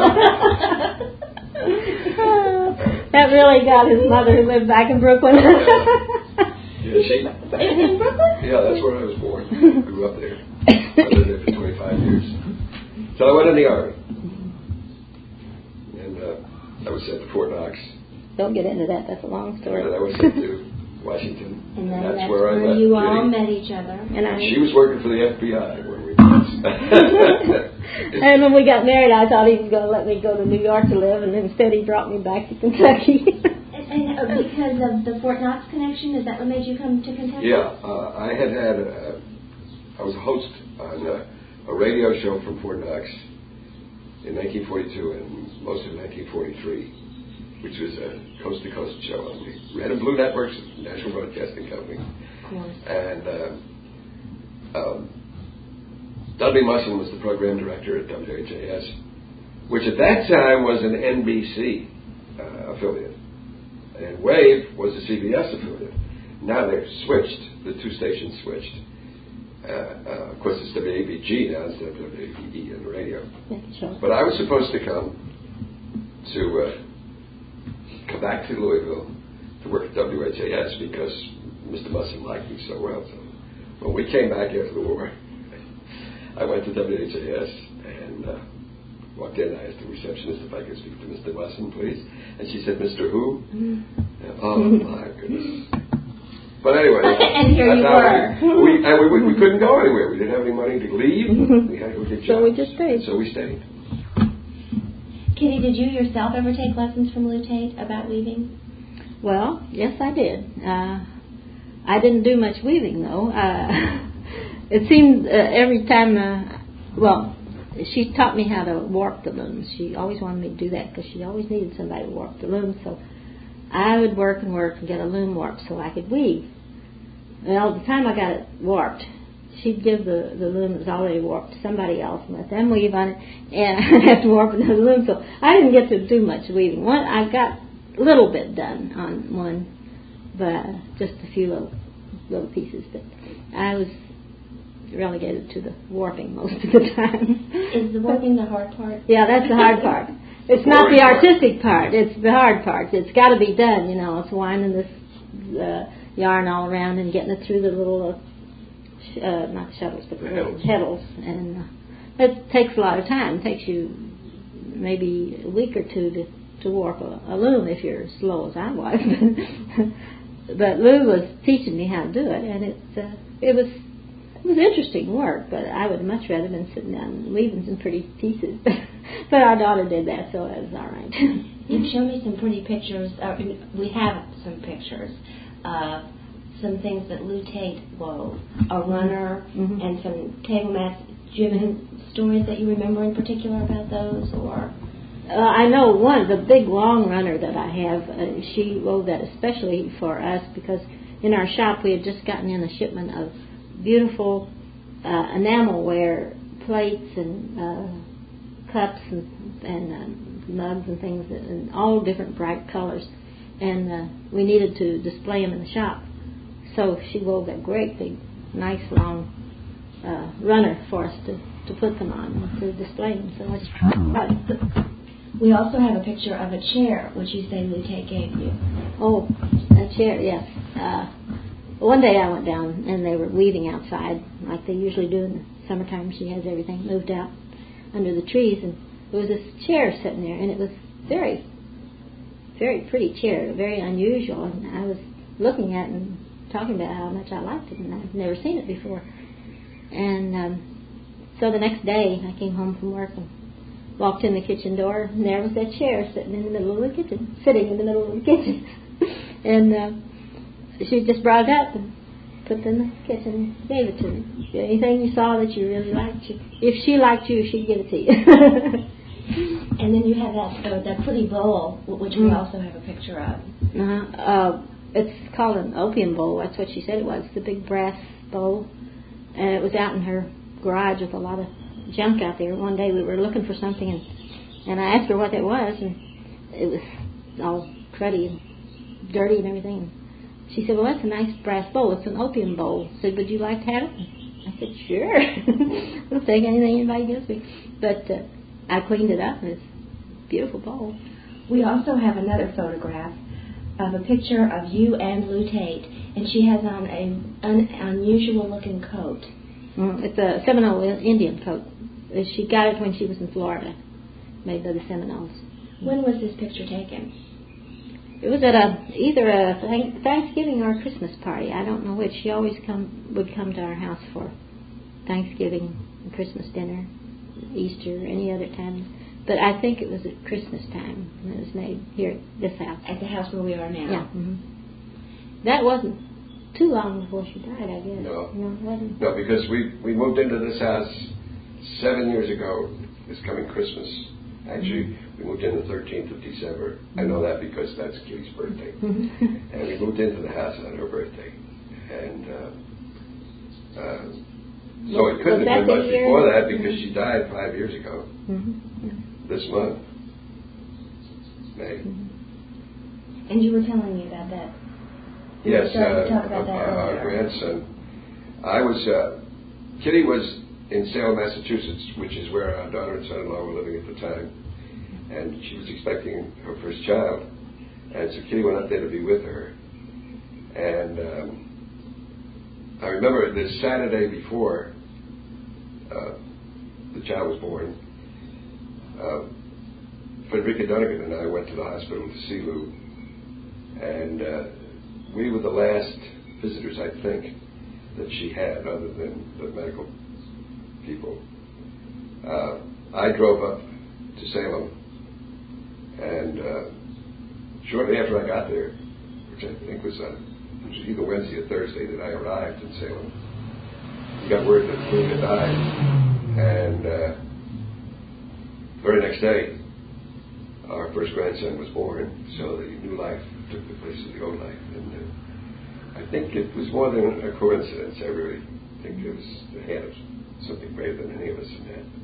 That really got his mother, who lived back in Brooklyn. Yeah, she, in Brooklyn? Yeah, that's where I was born. I grew up there. I lived there for twenty-five years. So I went in the Army. And uh, I was sent to Fort Knox. Don't get into that. That's a long story. And I was sent to Washington. And then that's, that's where, where I met you all Kitty. met each other. And I, She was working for the F B I when we met. And when we got married, I thought he was going to let me go to New York to live, and instead he brought me back to Kentucky. And, and uh, because of the Fort Knox connection, is that what made you come to Kentucky? Yeah, uh, I had had, a, I was a host on a, a radio show from Fort Knox in nineteen forty-two and most of nineteen forty-three, which was a coast-to-coast show on the Red and Blue Networks, National Broadcasting Company. And uh, um, Dudley Musson was the program director at W H A S, which at that time was an N B C uh, affiliate. And Wave was a C B S affiliate. now they've switched. The two stations switched. Uh, uh, of course, it's W A B G now instead of W A B E on the radio. Sure. But I was supposed to come to uh, come back to Louisville to work at W H A S because Mister Musson liked me so well. So when we came back after the war, I went to W H A S and uh, walked in. I asked the receptionist if I could speak to Mister Musson, please. And she said, Mister Who? Mm-hmm. Oh, my goodness. But anyway. And here you were. We, we, and we, we couldn't go anywhere. We didn't have any money to leave. Mm-hmm. We had to go get jobs. So we just stayed. So we stayed. Kitty, did you yourself ever take lessons from Lou Tate about weaving? Well, yes, I did. Uh, I didn't do much weaving, though. Uh, it seemed uh, every time, uh, well, she taught me how to warp the looms. She always wanted me to do that because she always needed somebody to warp the looms. So I would work and work and get a loom warped so I could weave. Well, the time I got it warped, she'd give the, the loom that was already warped to somebody else and let them weave on it, and I'd have to warp another loom. So I didn't get to do much weaving. One, I got a little bit done on one, but just a few little, little pieces. But I was relegated to the warping most of the time. Is the warping the hard part? Yeah, that's the hard part. It's not the artistic part. It's the hard part. It's got to be done, you know. It's winding this uh, yarn all around and getting it through the little, uh, sh- uh, not shuttles, but the little heddles. And uh, it takes a lot of time. It takes you maybe a week or two to, to warp a, a loom if you're as slow as I was. But Lou was teaching me how to do it, and it's uh, it was it was interesting work. But I would much rather been sitting down and weaving some pretty pieces. But our daughter did that, so it was all right. You've shown me some pretty pictures. Uh, we have some pictures of some things that Lou Tate wove, a runner, mm-hmm. and some table mats. Do you have any stories that you remember in particular about those, or? Uh, I know one, the big long runner that I have. Uh, she wove that especially for us because in our shop we had just gotten in a shipment of beautiful uh, enamelware plates and uh, cups and, and uh, mugs and things in all different bright colors, and uh, we needed to display them in the shop. So she wove that great big, nice long uh, runner for us to, to put them on and to display them. So it's fun. We also have a picture of a chair, which you say Lou Tate gave you. Oh, a chair, yes. Uh, one day I went down and they were weaving outside, like they usually do in the summertime. She has everything moved out under the trees, and there was this chair sitting there, and it was very, very pretty chair, very unusual. And I was looking at it and talking about how much I liked it, and I'd never seen it before. And um, so the next day I came home from work and walked in the kitchen door, and there was that chair sitting in the middle of the kitchen, sitting in the middle of the kitchen. And uh, she just brought it up and put it in the kitchen and gave it to me. Anything you saw that you really liked, you, if she liked you, she'd give it to you. And then you have that uh, that pretty bowl, which we also have a picture of. Uh-huh. Uh, it's called an opium bowl. That's what she said it was, the big brass bowl. And it was out in her garage with a lot of junk out there. One day we were looking for something, and and I asked her what it was, and it was all cruddy and dirty and everything. And she said, well, that's a nice brass bowl. It's an opium bowl. I said, would you like to have it? I said, sure. I'll take anything anybody gives me. But uh, I cleaned it up, and it's a beautiful bowl. We also have another photograph of a picture of you and Lou Tate, and she has on an un- unusual looking coat. Mm, it's a Seminole Indian coat. She got it when she was in Florida, made by the Seminoles. When was this picture taken? It was at a either a Thanksgiving or a Christmas party. I don't know which. She always come would come to our house for Thanksgiving, Christmas dinner, Easter, any other time. But I think it was at Christmas time when it was made here at this house. At the house where we are now. Yeah. Mm-hmm. That wasn't too long before she died, I guess. No. No, it wasn't. No, because we, we moved into this house seven years ago, this coming Christmas. Actually, mm-hmm. we moved in the thirteenth of December. Mm-hmm. I know that because that's Kitty's birthday. Mm-hmm. And we moved into the house on her birthday. And uh, uh, so was, it couldn't have been much year? before that because mm-hmm. she died five years ago. Mm-hmm. This month. May. Mm-hmm. And you were telling me about that We Yes, started uh, to talk about that our earlier. grandson. I was, uh, Kitty was in Salem, Massachusetts, which is where our daughter and son-in-law were living at the time. And she was expecting her first child. And so Kitty went up there to be with her. And um, I remember the Saturday before uh, the child was born, uh, Frederica Dunnigan and I went to the hospital to see Lou. And uh, we were the last visitors, I think, that she had, other than the medical people. Uh, I drove up to Salem, and uh, shortly after I got there, which I think was, uh, it was either Wednesday or Thursday that I arrived in Salem, we got word that Lou had died, and uh, the very next day, our first grandson was born, so the new life took the place of the old life. And uh, I think it was more than a coincidence. I really think it was the hand of something greater than any of us in that.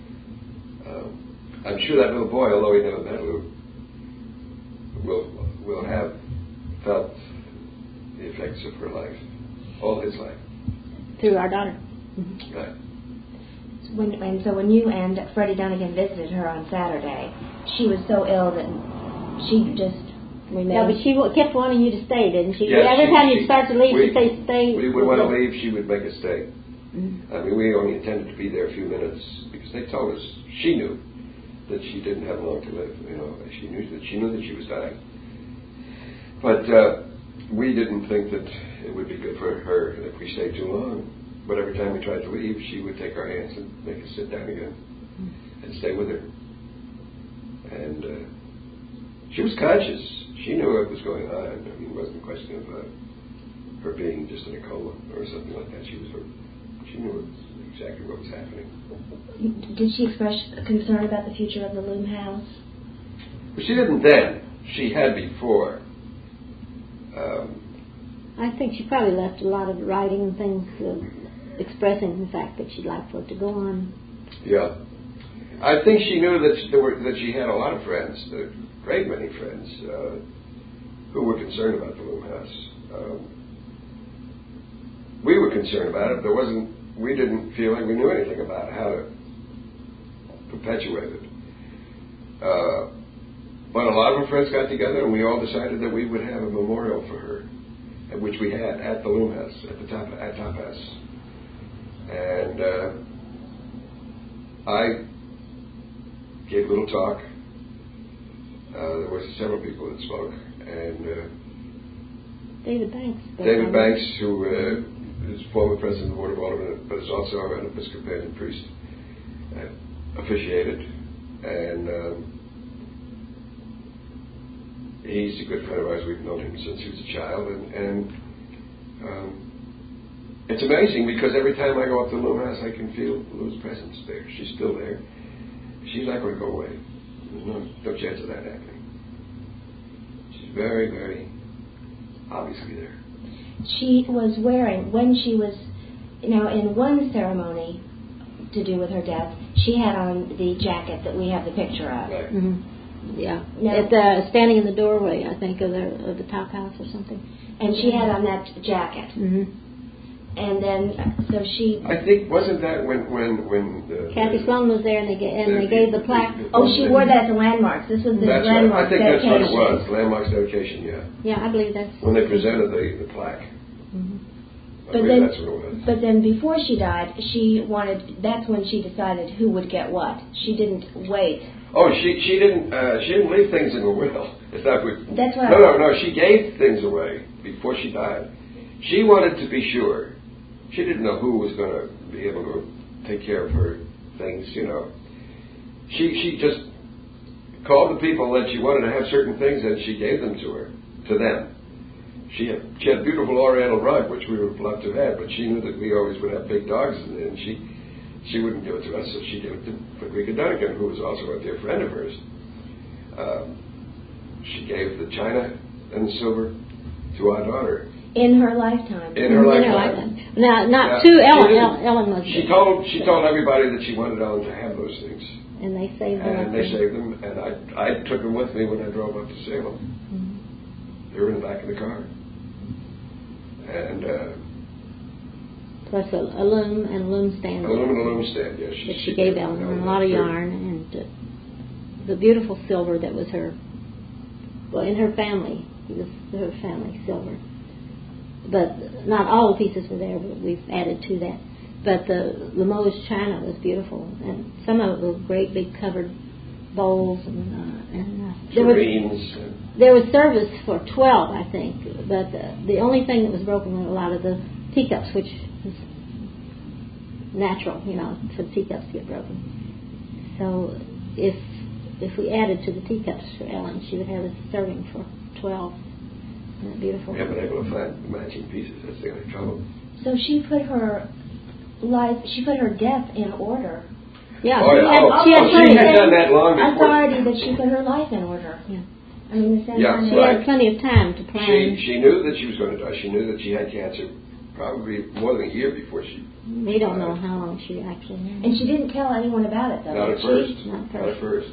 Um, I'm sure that little boy, although he never met Lou, will will have felt the effects of her life all his life. Through our daughter. Mm-hmm. Right. When, and so when you and Freddie Dunnigan visited her on Saturday, she was so ill that she just remained. No, but she w- kept wanting you to stay, didn't she? Yes, Every she, time she, you'd start to leave, we, she'd say, stay. We would want to leave, she would make us stay. Mm-hmm. I mean, we only intended to be there a few minutes because they told us she knew that she didn't have long to live. You know, she knew that she knew that she was dying. But uh, we didn't think that it would be good for her if we stayed too long. But every time we tried to leave, she would take our hands and make us sit down again mm-hmm. and stay with her. And uh, she was conscious. She knew what was going on. I mean, it wasn't a question of uh, her being just in a coma or something like that. She was. She knew exactly what was happening. Did she express concern about the future of the Loom House? Well, she didn't then. She had before. Um, I think she probably left a lot of writing and things uh, expressing the fact that she'd like for it to go on. Yeah. I think she knew that she, there were, that she had a lot of friends, a great many friends, uh, who were concerned about the Loom House. Um, we were concerned about it. There wasn't. We didn't feel like we knew anything about how to perpetuate it. Uh, but a lot of her friends got together, and we all decided that we would have a memorial for her, which we had at the Loom House, at the top at Top House. And uh, I gave a little talk. Uh, there were several people that spoke, and uh, David Banks. David Banks, who uh, is former president of the Board of Aldermen, but is also an Episcopalian priest, uh, officiated, and um, he's a good friend of ours. We've known him since he was a child, and, and um, it's amazing because every time I go up to the Loom House, I can feel Lou's presence there. She's still there. She's not going to go away. There's no, no chance of that happening. She's very, very obviously there. She was wearing, when she was, you know, in one ceremony to do with her death, she had on the jacket that we have the picture of. Right. Mm-hmm. Yeah. No. At the, standing in the doorway, I think, of the, of the Top House or something. And she had on that jacket. Mm-hmm. And then, so she... I think, wasn't that when when when the, Kathy the, Sloan was there, and they gave, and the, they gave the plaque. The, the, Oh, she wore that at the landmarks. This was the that's landmarks right. I think that's dedication. what it was. Landmarks dedication, yeah. Yeah, I believe that's... When they presented the, the plaque. Mm-hmm. I But believe then, that's what it was. but then before she died, she wanted, that's when she decided who would get what. She didn't wait. Oh, she she didn't uh, she didn't leave things in a will. Is that what? That's what No, I, no, no. She gave things away before she died. She wanted to be sure. She didn't know who was going to be able to take care of her things. You know, she she just called the people that she wanted to have certain things, and she gave them to her to them. She had she had a beautiful Oriental rug, which we would love to have, but she knew that we always would have big dogs, and, and she she wouldn't give it to us, so she gave it to Frederica Dunnigan, who was also a dear friend of hers. Um, she gave the china and the silver to our daughter. in her lifetime. In her In her lifetime. lifetime. Now, not Yeah. to She Ellen. didn't- Ellen, Ellen was She told she told everybody that she wanted Ellen to have those things, and they saved them. and they saved them. And I I took them with me when I drove up to Salem. Mm-hmm. They were in the back of the car. and uh, plus a, a loom and a loom stand. a loom and a loom stand. Yes, that she, she gave Ellen, and a lot of yarn and uh, the beautiful silver that was her. Well, in her family, it was her family silver. But not all the pieces were there, but we've added to that. But the Limoges china was beautiful, and some of it were great big covered bowls and uh, and uh, there was there was service for twelve, I think. But uh, the only thing that was broken were a lot of the teacups, which is natural, you know, for teacups to get broken. So if if we added to the teacups for Ellen, she would have a serving for twelve. Isn't that beautiful? We haven't been able to find matching pieces. That's the only trouble. So she put her life, she put her death in order. Yeah, oh, she, yeah. had, Oh, she had oh, plenty she had of done that long before. authority that she put her life in order. Yeah. I mean, the same Yeah, time She right. had plenty of time to plan. She she knew that she was going to die. She knew that she had cancer probably more than a year before she. We don't know how long she actually knew. And she didn't tell anyone about it, though. Not at did first. she? Not at Not at first. first.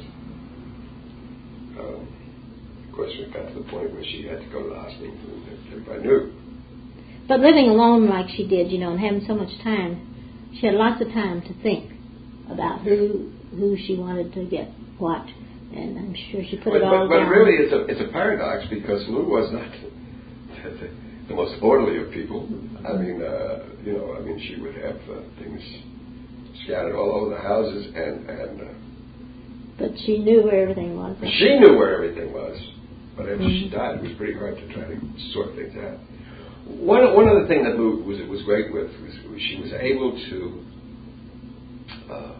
Um, of course, it got to the point where she had to go to the hospital, and everybody knew. But living alone like she did, you know, and having so much time, she had lots of time to think about who who she wanted to get what, and I'm sure she put But, it all but, but down. really, it's a it's a paradox because Lou was not the, the most orderly of people. I mean, uh, you know, I mean, she would have uh, things scattered all over the houses, and and. Uh, But she knew where everything was. She knew where everything was, but after Mm-hmm. she died, it was pretty hard to try to sort things out. One one other thing that Lou was was great with was, was she was able to uh,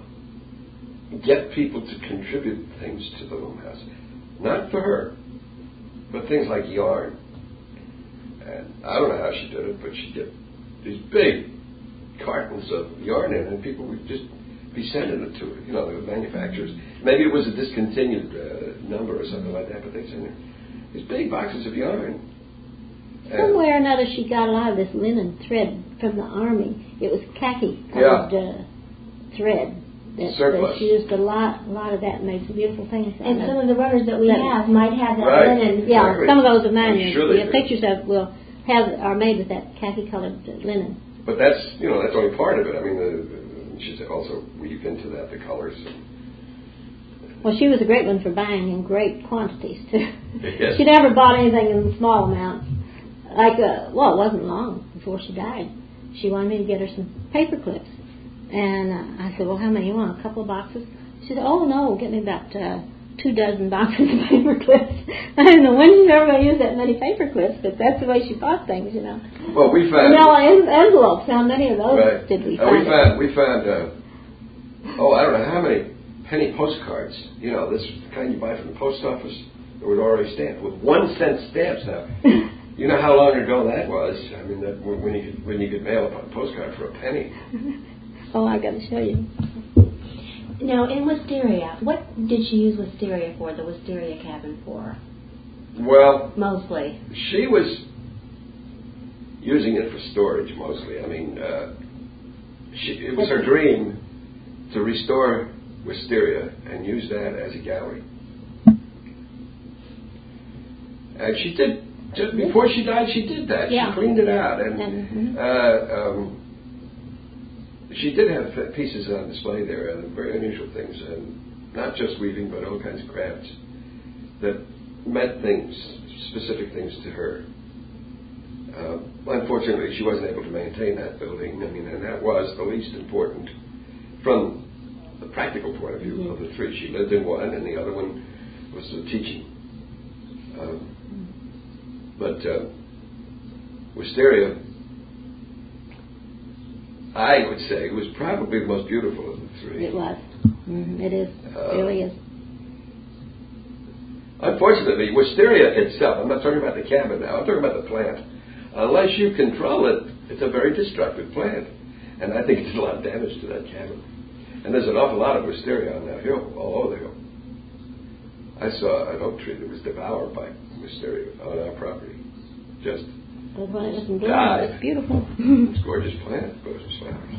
get people to contribute things to the loom house, not for her, but things like yarn. And I don't know how she did it, but she'd get these big cartons of yarn in, and people would just be sending it to her. You know, the manufacturers. Maybe it was a discontinued uh, number or something like that, but they sent her these big boxes of yarn. Somewhere or another, she got a lot of this linen thread from the army. It was khaki colored Yeah. uh, thread. That, Surplus. that she used a lot, a lot of that, and made some beautiful things. And some of the runners that we That- have might have that Right. linen. Yeah, Exactly. some of those are mine. I'm sure we they have do. pictures of will have are made with that khaki colored linen. But that's you know that's only part of it. I mean, the, the, she's also weave into that the colors. Well, she was a great one for buying in great quantities too. Yes. She never bought anything in small amounts. Like, uh, well, it wasn't long before she died. She wanted me to get her some paper clips, and uh, I said, "Well, how many you want? A couple of boxes?" She said, "Oh no, get me about uh, two dozen boxes of paper clips." I don't know when she's ever going to use that many paper clips, but that's the way she bought things, you know. Well, we found. Manila en- envelopes. How many of those Right. did we Uh, find? we found. We found. Uh, oh, I don't know how many penny postcards. You know, this is the kind you buy from the post office. It was already stamped with one cent stamps now. You know how long ago that was. I mean, that when you could, when you could mail a postcard for a penny. Oh, I got to show you. Now, in Wisteria, what did she use Wisteria for, the Wisteria cabin for? Well, Mostly. she was using it for storage mostly. I mean, uh, she, it was her dream to restore Wisteria and use that as a gallery. And she did. Just before she died, she did that. Yeah. She cleaned it out, and Mm-hmm. uh, um, she did have th- pieces on display there, and very unusual things, and not just weaving, but all kinds of crafts that meant things, specific things to her. Uh, unfortunately, she wasn't able to maintain that building. I mean, and that was the least important from the practical point of view mm-hmm. of the three. She lived in one, and the other one was the teaching. Um, But uh, Wisteria, I would say, was probably the most beautiful of the three. It was. Mm-hmm. It is. Uh, it really is. Unfortunately, Wisteria itself, I'm not talking about the cabin now, I'm talking about the plant. Unless you control it, it's a very destructive plant. And I think it did a lot of damage to that cabin. And there's an awful lot of Wisteria on that hill, all over the hill. I saw an oak tree that was devoured by Wisteria on our property. Just But when it was in bloom, died. it's beautiful. It's a gorgeous plant, gorgeous flowers.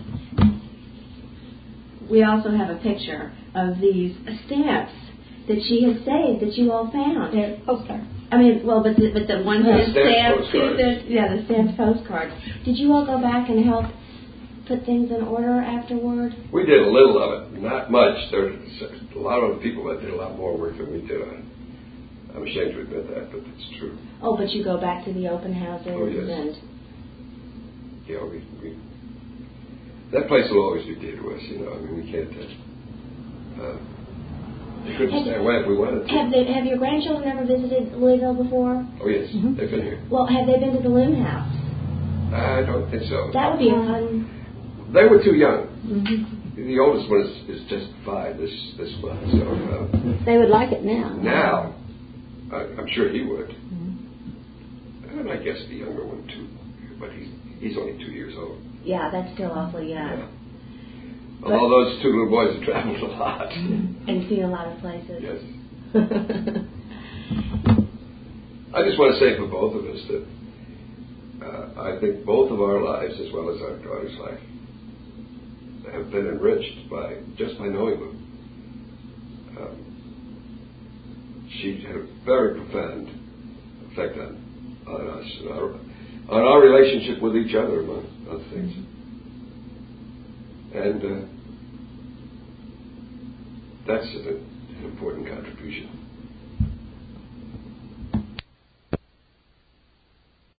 We also have a picture of these stamps that she had saved that you all found. They're postcards. I mean, well, but the, but the ones The that stamped stamped, postcards. the, yeah, the stamped postcards. Did you all go back and help put things in order afterward? We did a little of it, not much. There were a lot of other people that did a lot more work than we did. I'm ashamed to admit that, but it's true. Oh, but you go back to the open houses Oh, yes. and... Yeah, we, we that place will always be dear to us. You know, I mean, we can't. Uh, uh, we couldn't stay away if we wanted to. Have they, have your grandchildren ever visited Louisville before? Oh yes, Mm-hmm. they've been here. Well, have they been to the Loom House? I don't think so. That would be a fun... They were too young. Mm-hmm. The oldest one is, is just five this this month. So uh, They would like it now. now, I, I'm sure he would, Mm-hmm. and I guess the younger one too. But he's he's only two years old. Yeah, that's still awfully young. Yeah. Although those two little boys have traveled a lot. And seen a lot of places. Yes. I just want to say for both of us that uh, I think both of our lives, as well as our daughter's life, have been enriched by just by knowing them. Um, she had a very profound effect on, on us, and our, on our relationship with each other, among other things. And uh, that's an, an important contribution.